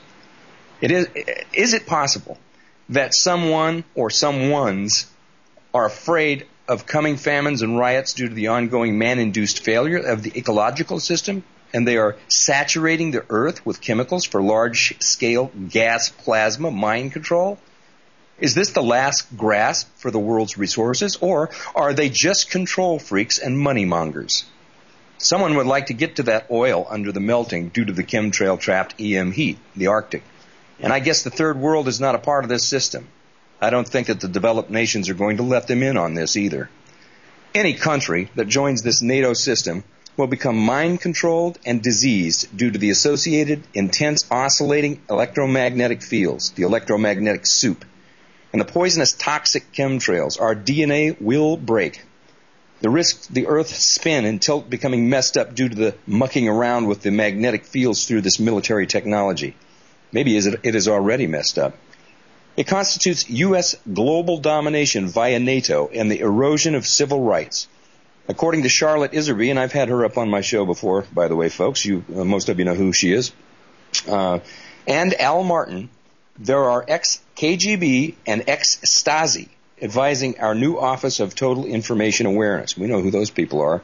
It is, is it possible that someone or someones are afraid of coming famines and riots due to the ongoing man-induced failure of the ecological system, and they are saturating the earth with chemicals for large-scale gas plasma mind control? Is this the last grasp for the world's resources, or are they just control freaks and money mongers? Someone would like to get to that oil under the melting due to the chemtrail-trapped E M heat, the Arctic. And I guess the third world is not a part of this system. I don't think that the developed nations are going to let them in on this either. Any country that joins this NATO system will become mind-controlled and diseased due to the associated intense oscillating electromagnetic fields, the electromagnetic soup, and the poisonous toxic chemtrails. Our D N A will break. The risk the Earth spin and tilt becoming messed up due to the mucking around with the magnetic fields through this military technology. Maybe it is already messed up. It constitutes U S global domination via NATO and the erosion of civil rights. According to Charlotte Iserby, and I've had her up on my show before, by the way, folks, you uh, most of you know who she is, uh, and Al Martin, there are ex-K G B and ex-Stasi advising our new Office of Total Information Awareness. We know who those people are.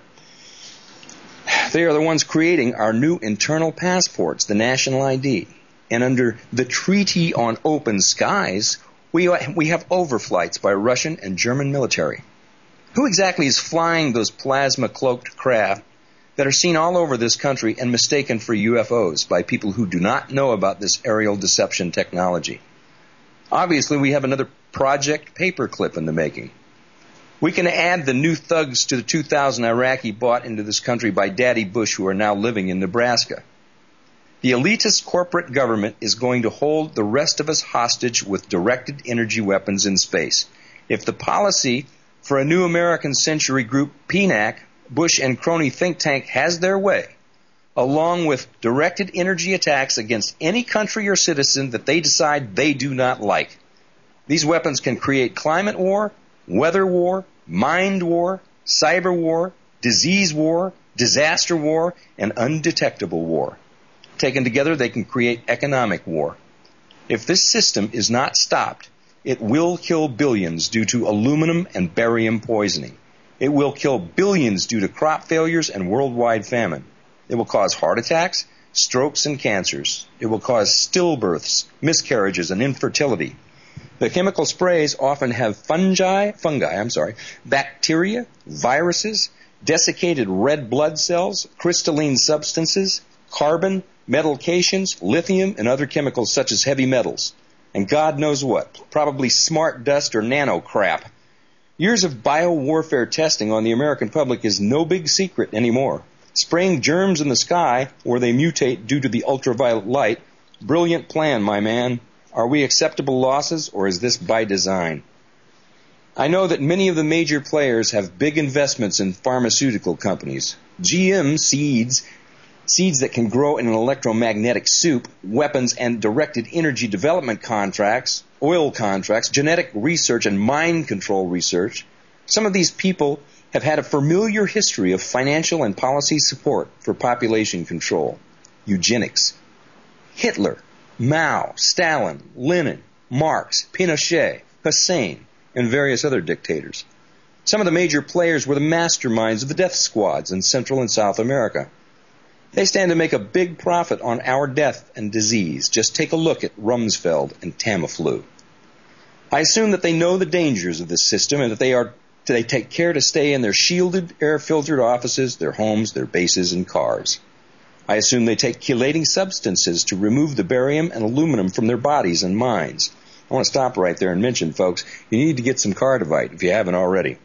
They are the ones creating our new internal passports, the national I D. And under the Treaty on Open Skies, we we have overflights by Russian and German military. Who exactly is flying those plasma-cloaked craft that are seen all over this country and mistaken for U F Os by people who do not know about this aerial deception technology? Obviously, we have another Project Paperclip in the making. We can add the new thugs to the two thousand Iraqi bought into this country by Daddy Bush who are now living in Nebraska. The elitist corporate government is going to hold the rest of us hostage with directed energy weapons in space. If the policy for a new American century group, P NAC, Bush and crony think tank, has their way, along with directed energy attacks against any country or citizen that they decide they do not like. These weapons can create climate war, weather war, mind war, cyber war, disease war, disaster war, and undetectable war. Taken together, they can create economic war. If this system is not stopped, it will kill billions due to aluminum and barium poisoning. It will kill billions due to crop failures and worldwide famine. It will cause heart attacks, strokes, and cancers. It will cause stillbirths, miscarriages, and infertility. The chemical sprays often have fungi, fungi, I'm sorry, bacteria, viruses, desiccated red blood cells, crystalline substances, carbon, metallications, lithium, and other chemicals such as heavy metals. And God knows what, probably smart dust or nano crap. Years of biowarfare testing on the American public is no big secret anymore. Spraying germs in the sky where they mutate due to the ultraviolet light, brilliant plan, my man. Are we acceptable losses, or is this by design? I know that many of the major players have big investments in pharmaceutical companies. G M seeds, seeds that can grow in an electromagnetic soup, weapons and directed energy development contracts, oil contracts, genetic research, and mind control research. Some of these people have had a familiar history of financial and policy support for population control. Eugenics. Hitler, Mao, Stalin, Lenin, Marx, Pinochet, Hussein, and various other dictators. Some of the major players were the masterminds of the death squads in Central and South America. They stand to make a big profit on our death and disease. Just take a look at Rumsfeld and Tamiflu. I assume that they know the dangers of this system and that they are they take care to stay in their shielded, air-filtered offices, their homes, their bases, and cars. I assume they take chelating substances to remove the barium and aluminum from their bodies and minds. I want to stop right there and mention, folks, you need to get some Cardivite if you haven't already.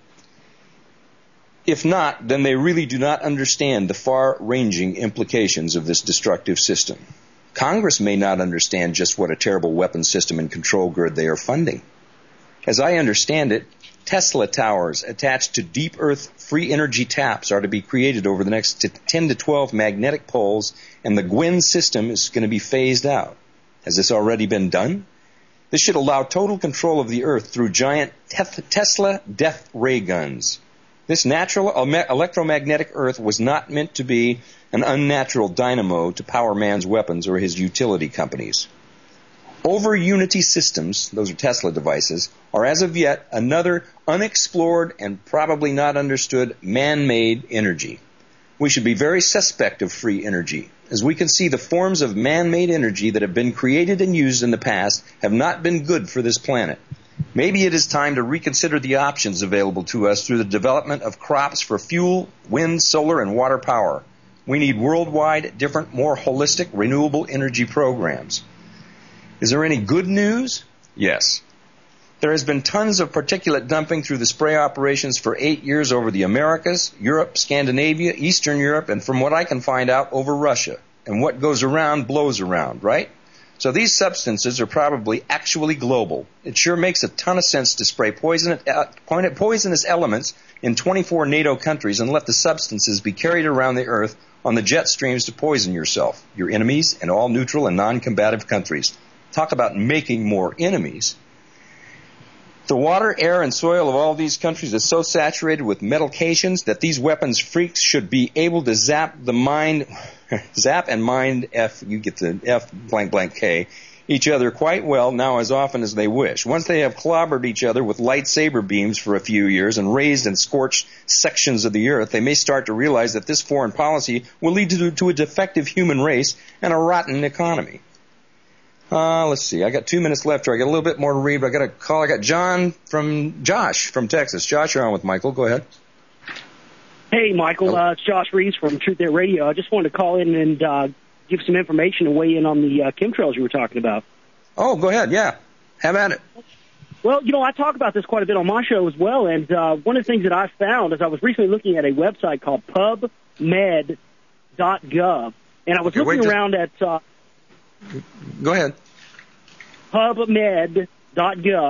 If not, then they really do not understand the far-ranging implications of this destructive system. Congress may not understand just what a terrible weapons system and control grid they are funding. As I understand it, Tesla towers attached to deep earth free energy taps are to be created over the next ten to twelve magnetic poles, and the Gwyn system is going to be phased out. Has this already been done? This should allow total control of the earth through giant Tesla death ray guns. This natural electromagnetic earth was not meant to be an unnatural dynamo to power man's weapons or his utility companies. Over-unity systems, those are Tesla devices, are as of yet another unexplored and probably not understood man-made energy. We should be very suspect of free energy, as we can see the forms of man-made energy that have been created and used in the past have not been good for this planet. Maybe it is time to reconsider the options available to us through the development of crops for fuel, wind, solar, and water power. We need worldwide, different, more holistic, renewable energy programs. Is there any good news? Yes. There has been tons of particulate dumping through the spray operations for eight years over the Americas, Europe, Scandinavia, Eastern Europe, and from what I can find out, over Russia. And what goes around blows around, right? So these substances are probably actually global. It sure makes a ton of sense to spray poisonous elements in twenty-four NATO countries and let the substances be carried around the earth on the jet streams to poison yourself, your enemies, and all neutral and non-combative countries. Talk about making more enemies. The water, air, and soil of all these countries is so saturated with metallications that these weapons freaks should be able to zap the mind, zap and mind F, you get the F blank blank K, each other quite well now as often as they wish. Once they have clobbered each other with lightsaber beams for a few years and razed and scorched sections of the earth, they may start to realize that this foreign policy will lead to, to a defective human race and a rotten economy. Uh, let's see. I got two minutes left here. I got a little bit more to read, but I got a call. I got John from Josh from Texas. Josh, you're on with Michael. Go ahead. Hey, Michael. Uh, it's Josh Reeves from Truth Air Radio. I just wanted to call in and uh, give some information and weigh in on the uh, chemtrails you were talking about. Oh, go ahead. Yeah. Have at it. Well, you know, I talk about this quite a bit on my show as well, and uh, one of the things that I found is I was recently looking at a website called pub med dot gov, and I was okay, looking wait, around just... at... Uh, Go ahead. pub med dot gov,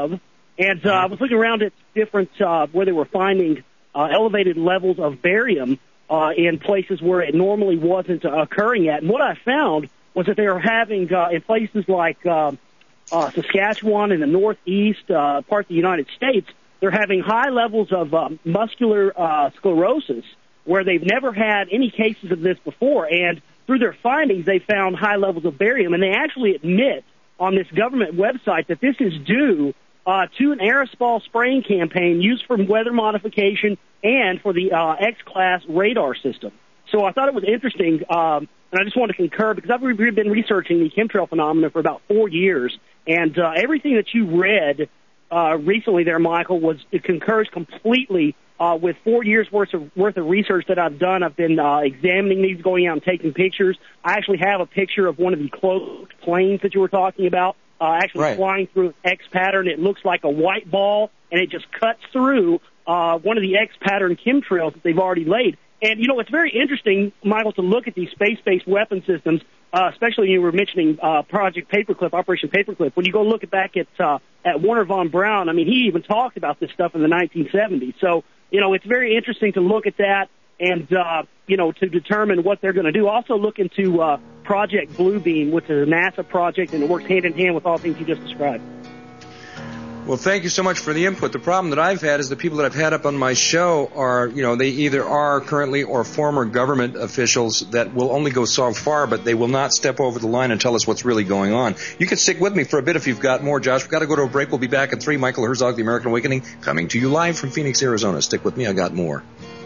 And uh, I was looking around at different, uh, where they were finding uh, elevated levels of barium uh, in places where it normally wasn't uh, occurring at. And what I found was that they were having, uh, in places like uh, uh, Saskatchewan in the northeast uh, part of the United States, they're having high levels of uh, muscular uh, sclerosis where they've never had any cases of this before. And through their findings, they found high levels of barium. And they actually admit on this government website that this is due uh, to an aerosol spraying campaign used for weather modification and for the uh, X-class radar system. So I thought it was interesting, um, and I just want to concur, because I've re- been researching the chemtrail phenomenon for about four years, and uh, everything that you read uh, recently there, Michael, was it concurs completely uh, with four years' worth of, worth of research that I've done. I've been uh, examining these, going out and taking pictures. I actually have a picture of one of the cloaked planes that you were talking about, uh, actually right. flying through an X pattern. It looks like a white ball, and it just cuts through uh, one of the X pattern chemtrails that they've already laid. And, you know, it's very interesting, Michael, to look at these space-based weapon systems, uh, especially when you were mentioning uh, Project Paperclip, Operation Paperclip. When you go look back at uh, at Warner von Braun, I mean, he even talked about this stuff in the nineteen seventies. So, you know, it's very interesting to look at that and, uh, you know, to determine what they're going to do. Also look into uh, Project Bluebeam, which is a NASA project, and it works hand-in-hand with all things you just described. Well, thank you so much for the input. The problem that I've had is the people that I've had up on my show are, you know, they either are currently or former government officials that will only go so far, but they will not step over the line and tell us what's really going on. You can stick with me for a bit if you've got more, Josh. We've got to go to a break. We'll be back at three. Michael Herzog, The American Awakening, coming to you live from Phoenix, Arizona. Stick with me. I got more.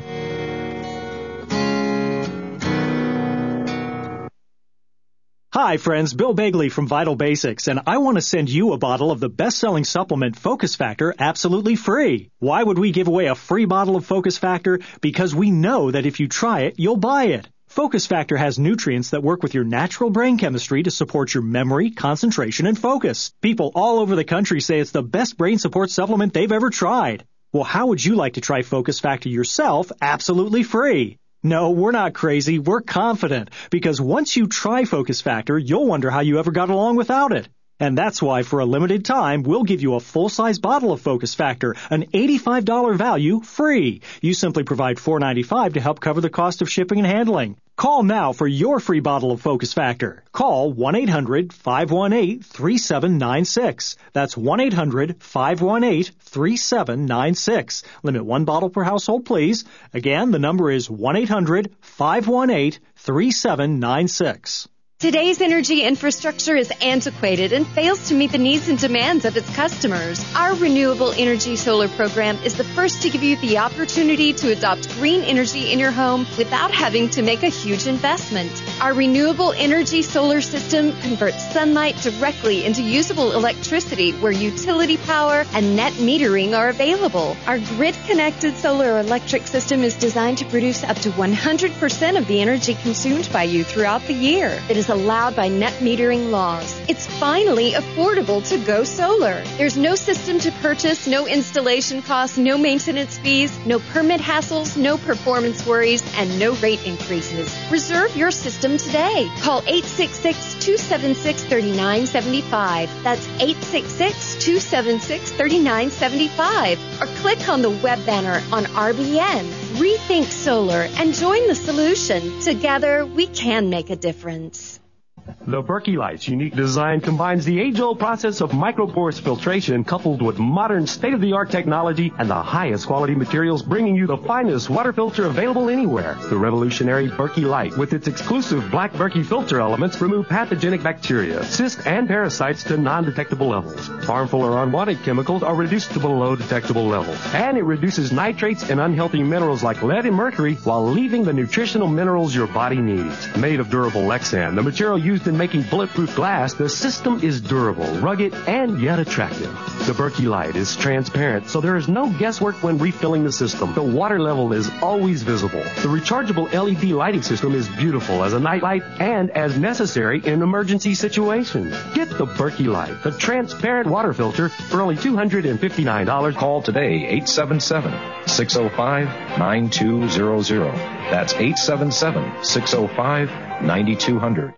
Hi, friends. Bill Bagley from Vital Basics, and I want to send you a bottle of the best-selling supplement Focus Factor absolutely free. Why would we give away a free bottle of Focus Factor? Because we know that if you try it, you'll buy it. Focus Factor has nutrients that work with your natural brain chemistry to support your memory, concentration, and focus. People all over the country say it's the best brain support supplement they've ever tried. Well, how would you like to try Focus Factor yourself absolutely free? No, we're not crazy. We're confident, because once you try Focus Factor, you'll wonder how you ever got along without it. And that's why, for a limited time, we'll give you a full-size bottle of Focus Factor, an eighty-five dollars value, free. You simply provide four dollars and ninety-five cents to help cover the cost of shipping and handling. Call now for your free bottle of Focus Factor. Call one eight hundred five one eight three seven nine six. That's one eight hundred five one eight three seven nine six. Limit one bottle per household, please. Again, the number is one eight hundred five one eight three seven nine six. Today's energy infrastructure is antiquated and fails to meet the needs and demands of its customers. Our Renewable Energy Solar program is the first to give you the opportunity to adopt green energy in your home without having to make a huge investment. Our Renewable Energy Solar system converts sunlight directly into usable electricity where utility power and net metering are available. Our grid-connected solar electric system is designed to produce up to one hundred percent of the energy consumed by you throughout the year. It is allowed by net metering laws. It's finally affordable to go solar. There's no system to purchase, no installation costs, no maintenance fees, no permit hassles, no performance worries, and no rate increases. Reserve your system today. Call eight six six, two seven six, three nine seven five. That's eight six six, two seven six, three nine seven five. Or click on the web banner on R B N. Rethink solar and join the solution. Together, we can make a difference. The Berkey Light's unique design combines the age-old process of microporous filtration coupled with modern state-of-the-art technology and the highest quality materials, bringing you the finest water filter available anywhere. The revolutionary Berkey Light, with its exclusive black Berkey filter elements, remove pathogenic bacteria, cysts, and parasites to non-detectable levels. Harmful or unwanted chemicals are reduced to below detectable levels. And it reduces nitrates and unhealthy minerals like lead and mercury while leaving the nutritional minerals your body needs. Made of durable Lexan, the material used in making bulletproof glass, the system is durable, rugged, and yet attractive. The Berkey Light is transparent, so there is no guesswork when refilling the system. The water level is always visible. The rechargeable L E D lighting system is beautiful as a night light and as necessary in emergency situations. Get the Berkey Light, the transparent water filter, for only two hundred fifty-nine dollars. Call today, eight seven seven, six oh five, nine two zero zero. That's eight seven seven, six oh five, nine two zero zero.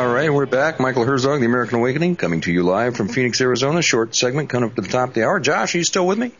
right, we're back. Michael Herzog, The American Awakening, coming to you live from Phoenix, Arizona. Short segment coming up to the top of the hour. Josh, are you still with me?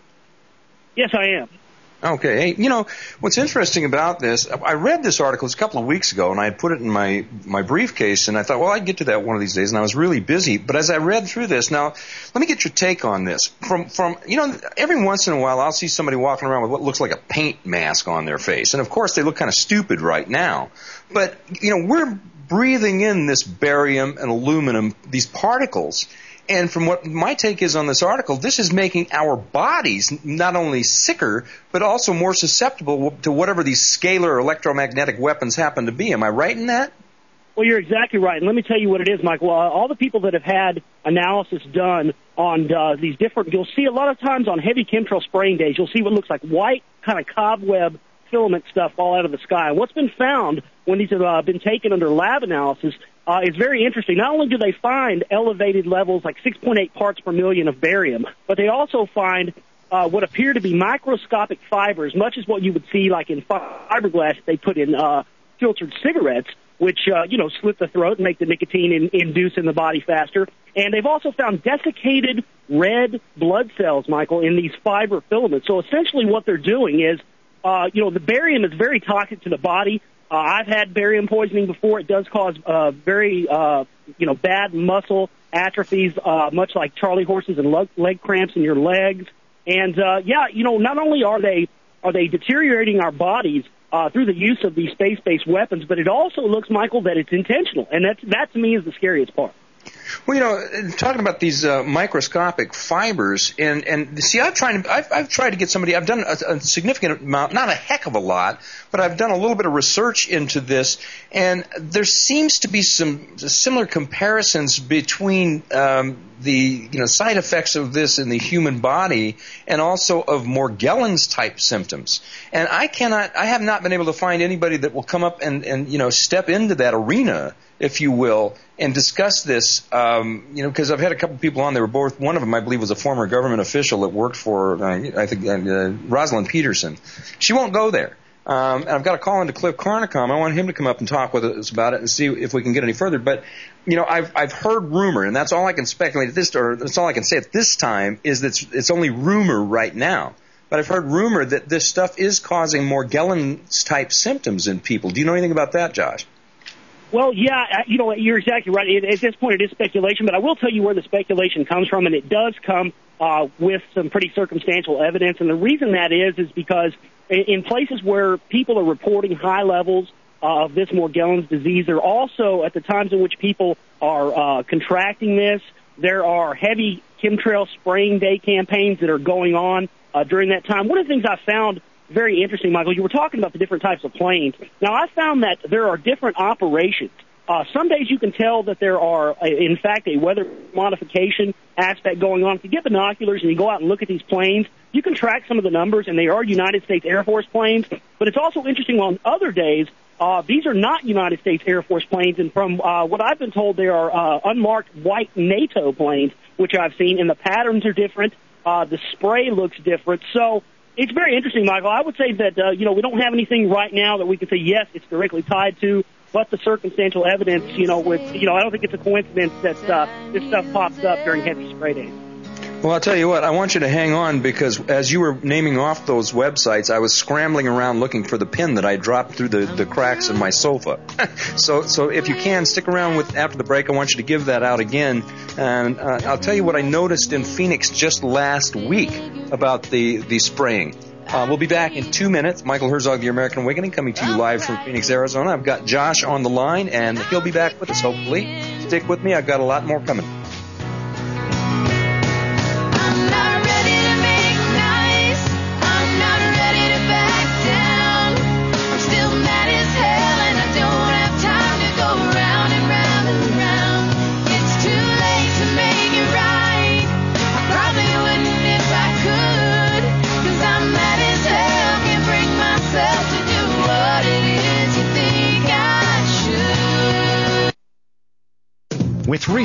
Yes, I am. Okay. Hey, you know, what's interesting about this, I read this article a couple of weeks ago, and I had put it in my, my briefcase, and I thought, well, I'd get to that one of these days, and I was really busy. But as I read through this, now, let me get your take on this. From, from you know, every once in a while, I'll see somebody walking around with what looks like a paint mask on their face. And, of course, they look kind of stupid right now. But, you know, we're breathing in this barium and aluminum, these particles. And from what my take is on this article, this is making our bodies not only sicker, but also more susceptible to whatever these scalar electromagnetic weapons happen to be. Am I right in that? Well, you're exactly right. And let me tell you what it is, Michael. Uh, all the people that have had analysis done on uh, these different, you'll see a lot of times on heavy chemtrail spraying days, you'll see what looks like white kind of cobweb filament stuff fall out of the sky. And what's been found when these have uh, been taken under lab analysis uh, is very interesting. Not only do they find elevated levels like six point eight parts per million of barium, but they also find uh, what appear to be microscopic fibers, much as what you would see like in fiberglass they put in uh, filtered cigarettes, which, uh, you know, slit the throat and make the nicotine in, induce in the body faster. And they've also found desiccated red blood cells, Michael, in these fiber filaments. So essentially what they're doing is, uh, you know, the barium is very toxic to the body. Uh, I've had barium poisoning before. It does cause uh, very, uh, you know, bad muscle atrophies, uh, much like Charlie horses and leg, leg cramps in your legs. And, uh, yeah, you know, not only are they are they deteriorating our bodies uh, through the use of these space-based weapons, but it also looks, Michael, that it's intentional. And that's, that, to me, is the scariest part. Well, you know, talking about these uh, microscopic fibers, and, and see, I've tried, I've, I've tried to get somebody, I've done a, a significant amount, not a heck of a lot, but I've done a little bit of research into this, and there seems to be some similar comparisons between um, the, you know, side effects of this in the human body and also of Morgellons type symptoms. And I cannot, I have not been able to find anybody that will come up and, and you know, step into that arena, if you will, and discuss this, um, you know, because I've had a couple of people on. They were both, one of them, I believe, was a former government official that worked for, uh, I think, uh, Rosalind Peterson. She won't go there. Um, and I've got a call into Cliff Carnicom. I want him to come up and talk with us about it and see if we can get any further. But, you know, I've I've heard rumor, and that's all I can speculate at this, or that's all I can say at this time, is that it's, it's only rumor right now. But I've heard rumor that this stuff is causing Morgellons-type symptoms in people. Do you know anything about that, Josh? Well, yeah, you know, you're exactly right. It, at this point, it is speculation, but I will tell you where the speculation comes from, and it does come uh, with some pretty circumstantial evidence. And the reason that is is because in places where people are reporting high levels uh, of this Morgellons disease, there are also, at the times in which people are uh, contracting this, there are heavy chemtrail spraying day campaigns that are going on uh, during that time. One of the things I found very interesting, Michael, you were talking about the different types of planes. Now, I found that there are different operations. Uh, some days you can tell that there are, a, in fact, a weather modification aspect going on. If you get binoculars and you go out and look at these planes, you can track some of the numbers, and they are United States Air Force planes. But it's also interesting on other days, uh, these are not United States Air Force planes, and from uh, what I've been told, they are uh, unmarked white NATO planes, which I've seen, and the patterns are different. Uh, the spray looks different. So it's very interesting, Michael. I would say that, uh, you know, we don't have anything right now that we could say, yes, it's directly tied to, but the circumstantial evidence, you know, with, you know, I don't think it's a coincidence that uh, this stuff pops up during heavy spray days. Well, I'll tell you what, I want you to hang on, because as you were naming off those websites, I was scrambling around looking for the pin that I dropped through the, the cracks in my sofa. so so if you can, stick around with after the break. I want you to give that out again. And uh, I'll tell you what I noticed in Phoenix just last week about the, the spraying. Uh, we'll be back in two minutes. Michael Herzog, The American Awakening, coming to you live from Phoenix, Arizona. I've got Josh on the line, and he'll be back with us, hopefully. Stick with me. I've got a lot more coming. With